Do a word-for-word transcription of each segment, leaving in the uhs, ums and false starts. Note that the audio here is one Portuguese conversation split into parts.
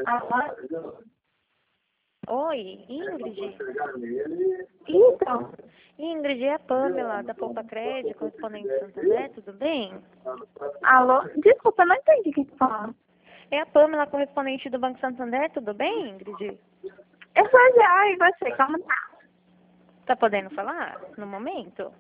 Oi, Ingrid? Então, Ingrid, é a Pamela, da Poupa Crédito, correspondente do Santander, tudo bem? alô? Desculpa, eu não entendi o que você falou. É a Pamela, correspondente do Banco Santander, tudo bem, Ingrid? Eu sou já, e você, como tá? Tá podendo falar no momento?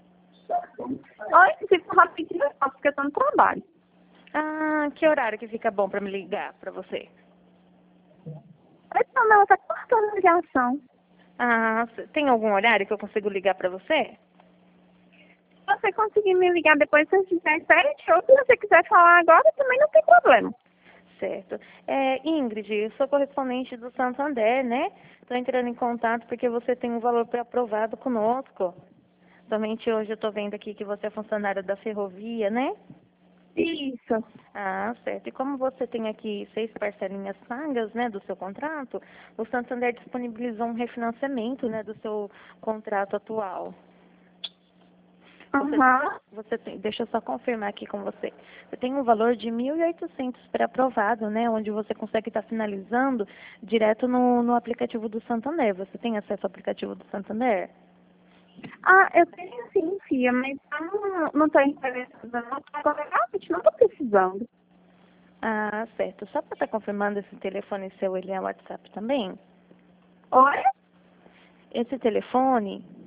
Oi, fica rapidinho, só porque eu tô no trabalho. Ah, que horário que fica bom pra me ligar pra você? Oi, Pamela, tá cortando a ligação. Ah, c- tem algum horário que eu consigo ligar pra você? Se você conseguir me ligar depois das dezessete, ou se você quiser falar agora, também não tem problema. Certo. É, Ingrid, eu sou correspondente do Santander, né? Estou entrando em contato porque você tem um valor pré-aprovado conosco. Somente hoje eu estou vendo aqui que você é funcionária da ferrovia, né? Isso. Ah, certo. E como você tem aqui seis parcelinhas pagas, né, do seu contrato, o Santander disponibilizou um refinanciamento, né, do seu contrato atual. Você, Aham. você tem, deixa eu só confirmar aqui com você. Você tem um valor de mil e oitocentos pré-aprovado, né, onde você consegue estar finalizando direto no, no aplicativo do Santander. Você tem acesso ao aplicativo do Santander? Ah, eu tenho sim, filha, mas eu não, não tô interessada não. Agora, realmente, não tô precisando. Ah, certo. Só para estar confirmando, esse telefone seu, ele é WhatsApp também? Oi? Esse telefone,